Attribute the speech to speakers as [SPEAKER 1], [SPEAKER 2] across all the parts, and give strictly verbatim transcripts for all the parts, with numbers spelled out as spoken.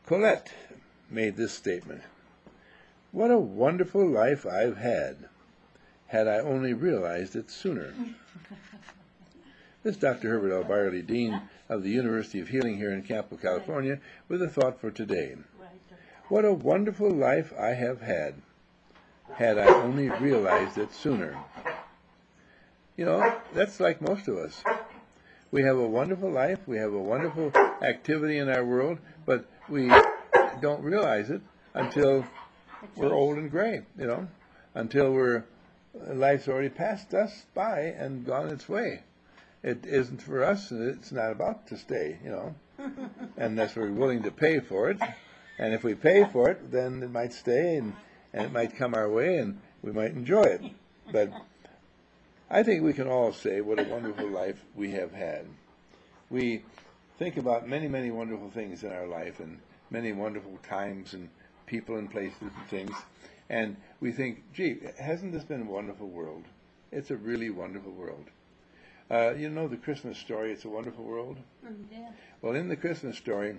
[SPEAKER 1] Colette made this statement: "What a wonderful life I've had, had I only realized it sooner." This is Doctor Herbert L. Byerly, Dean of the University of Healing here in Campo, California, with a thought for today. What a wonderful life I have had, had I only realized it sooner. You know, that's like most of us. We have a wonderful life, we have a wonderful activity in our world, but we don't realize it until we're old and gray, you know, until we're, life's already passed us by and gone its way. It isn't for us, and it's not about to stay, you know, unless we're willing to pay for it. And if we pay for it, then it might stay, and, and it might come our way, and we might enjoy it. But I think we can all say what a wonderful life we have had. We think about many, many wonderful things in our life, and many wonderful times and people and places and things. And we think, gee, hasn't this been a wonderful world? It's a really wonderful world. Uh, you know the Christmas story, It's a Wonderful World?
[SPEAKER 2] Mm, yeah.
[SPEAKER 1] Well, in the Christmas story,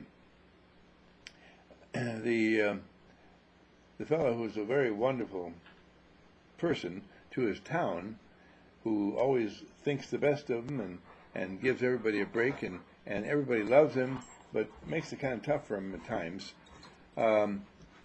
[SPEAKER 1] the, uh, the fellow who's a very wonderful person to his town, who always thinks the best of them and, and gives everybody a break, and, and everybody loves him, but makes it kind of tough for him at times. Um,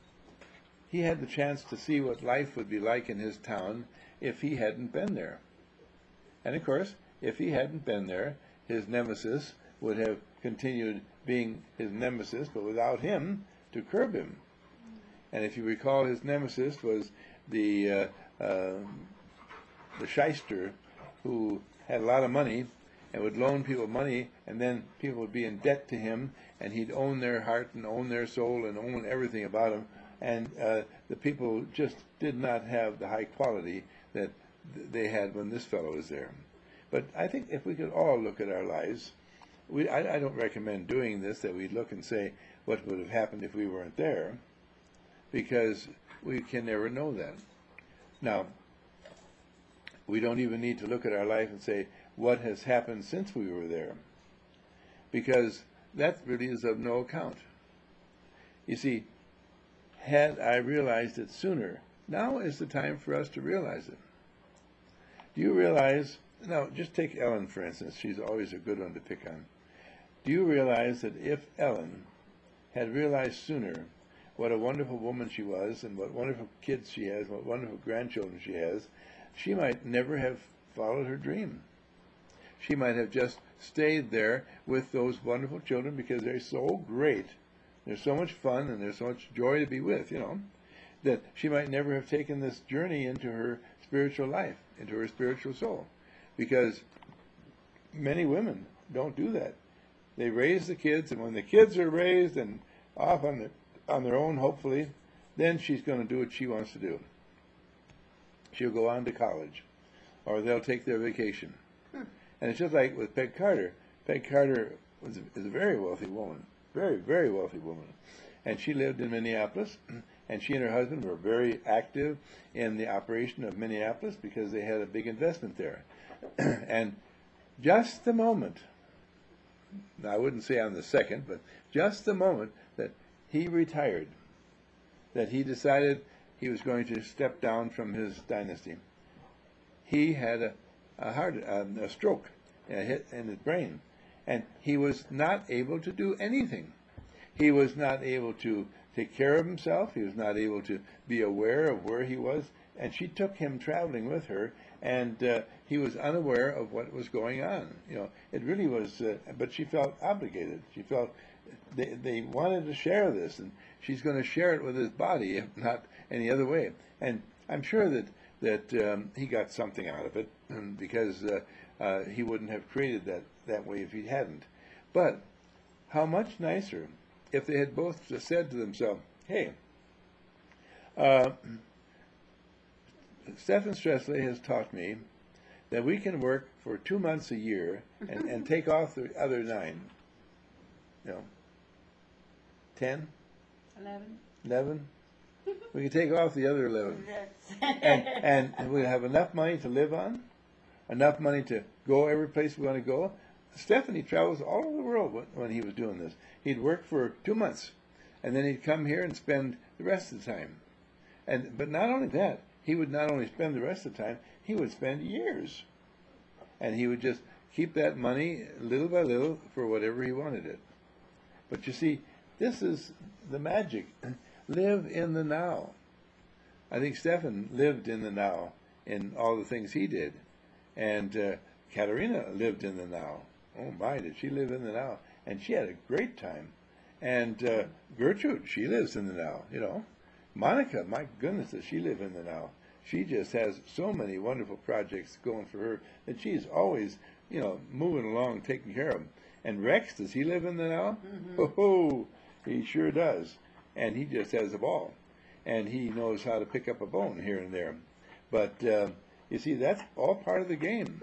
[SPEAKER 1] he had the chance to see what life would be like in his town if he hadn't been there. And of course, if he hadn't been there, his nemesis would have continued being his nemesis, but without him to curb him. And if you recall, his nemesis was the uh, uh, the shyster who had a lot of money and would loan people money, and then people would be in debt to him, and he'd own their heart and own their soul and own everything about them. And uh, the people just did not have the high quality that th they had when this fellow was there. But I think if we could all look at our lives, we, I, I don't recommend doing this, that we look and say what would have happened if we weren't there, because we can never know that. Now, we don't even need to look at our life and say what has happened since we were there, because that really is of no account. You see, had I realized it sooner, now is the time for us to realize it. Do you realize, now just take Ellen for instance, she's always a good one to pick on. Do you realize that if Ellen had realized sooner what a wonderful woman she was, and what wonderful kids she has, what wonderful grandchildren she has, she might never have followed her dream. She might have just stayed there with those wonderful children because they're so great. They're so much fun and there's so much joy to be with, you know, that she might never have taken this journey into her spiritual life, into her spiritual soul. Because many women don't do that. They raise the kids, and when the kids are raised and off on their, on their own, hopefully, then she's going to do what she wants to do. She'll go on to college, or they'll take their vacation. Hmm. And it's just like with Peg Carter. Peg Carter was a, is a very wealthy woman, very, very wealthy woman. And she lived in Minneapolis, and she and her husband were very active in the operation of Minneapolis because they had a big investment there. And just the moment, I wouldn't say on the second, but just the moment that he retired, that he decided he was going to step down from his dynasty, he had a, a heart, um, a stroke, a hit in his brain, and he was not able to do anything. He was not able to take care of himself. He was not able to be aware of where he was, and she took him traveling with her, and uh, he was unaware of what was going on. You know, it really was, uh, but she felt obligated. She felt they, they wanted to share this, and she's going to share it with his body, if not any other way. And I'm sure that, that um, he got something out of it, because uh, uh, he wouldn't have created that, that way if he hadn't. But how much nicer if they had both said to themselves, hey, uh, Stephen Stresley has taught me that we can work for two months a year and, and take off the other nine. You know, ten?
[SPEAKER 2] Eleven.
[SPEAKER 1] Eleven? We can take off the other eleven. and, and we have enough money to live on, enough money to go every place we want to go. Stephanie travels all over the world when, when he was doing this. He'd work for two months, and then he'd come here and spend the rest of the time. And but not only that, he would not only spend the rest of the time, he would spend years. And he would just keep that money little by little for whatever he wanted it. But you see, this is the magic. Live in the now. I think Stefan lived in the now in all the things he did. And uh, Katerina lived in the now. Oh my, did she live in the now. And she had a great time. And uh, Gertrude, she lives in the now, you know. Monica, my goodness, does she live in the now. She just has so many wonderful projects going for her that she's always, you know, moving along, taking care of them. And Rex, does he live in the now? Mm-hmm. Oh, he sure does. And he just has a ball. And he knows how to pick up a bone here and there. But, uh, you see, that's all part of the game.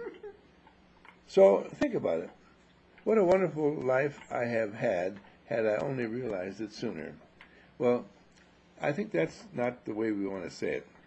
[SPEAKER 1] So think about it. What a wonderful life I have had, had I only realized it sooner. Well, I think that's not the way we want to say it.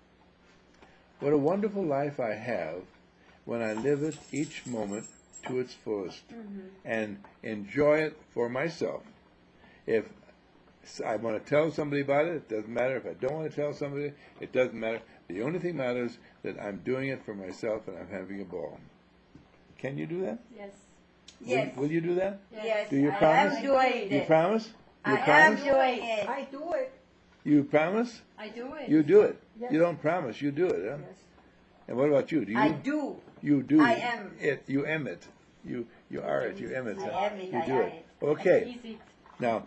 [SPEAKER 1] What a wonderful life I have when I live it each moment to its fullest, mm-hmm. and enjoy it for myself. If I want to tell somebody about it, it doesn't matter. If I don't want to tell somebody, it doesn't matter. The only thing matters that I'm doing it for myself and I'm having a ball. Can you do that?
[SPEAKER 2] Yes.
[SPEAKER 1] Will,
[SPEAKER 3] Yes.
[SPEAKER 1] will you do that?
[SPEAKER 3] Yes.
[SPEAKER 1] Do you
[SPEAKER 3] I
[SPEAKER 1] promise?
[SPEAKER 3] am doing
[SPEAKER 1] You
[SPEAKER 3] it.
[SPEAKER 1] promise? You
[SPEAKER 3] I
[SPEAKER 1] promise?
[SPEAKER 3] am doing it.
[SPEAKER 2] I do it.
[SPEAKER 1] You promise?
[SPEAKER 2] I do it.
[SPEAKER 1] You do it.
[SPEAKER 2] Yes.
[SPEAKER 1] You don't promise. You do it. Huh?
[SPEAKER 2] Yes.
[SPEAKER 1] And what about you? Do you?
[SPEAKER 3] I do.
[SPEAKER 1] You do.
[SPEAKER 3] I am.
[SPEAKER 1] It. You am it. You you are it. You am it.
[SPEAKER 3] I
[SPEAKER 1] huh?
[SPEAKER 3] am it.
[SPEAKER 1] You
[SPEAKER 3] I
[SPEAKER 1] do
[SPEAKER 3] am
[SPEAKER 1] it.
[SPEAKER 3] it.
[SPEAKER 1] Okay.
[SPEAKER 2] Easy.
[SPEAKER 1] Now,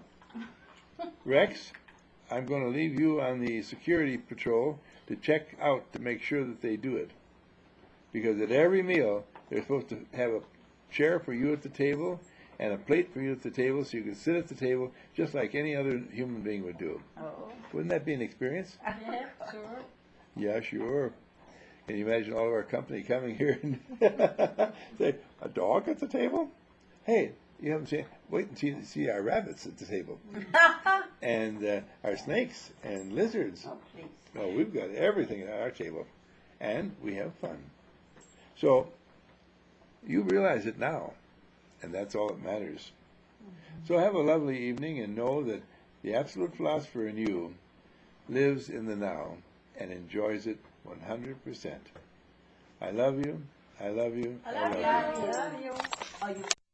[SPEAKER 1] Rex, I'm going to leave you on the security patrol to check out to make sure that they do it. Because at every meal, they're supposed to have a chair for you at the table and a plate for you at the table so you can sit at the table just like any other human being would do.
[SPEAKER 3] Oh.
[SPEAKER 1] Wouldn't that be an experience?
[SPEAKER 2] Yeah, sure.
[SPEAKER 1] Yeah, sure. Can you imagine all of our company coming here and say, a dog at the table? Hey, you haven't seen, wait and see, see our rabbits at the table. And uh, our snakes and lizards.
[SPEAKER 3] Oh, please.
[SPEAKER 1] Oh, we've got everything at our table. And we have fun. So, you realize it now. And that's all that matters. Mm-hmm. So have a lovely evening and know that the absolute philosopher in you lives in the now and enjoys it one hundred percent. I love you. I love you.
[SPEAKER 2] I
[SPEAKER 1] I
[SPEAKER 2] love
[SPEAKER 1] love
[SPEAKER 2] you.
[SPEAKER 1] you.
[SPEAKER 2] I love you.
[SPEAKER 3] Are you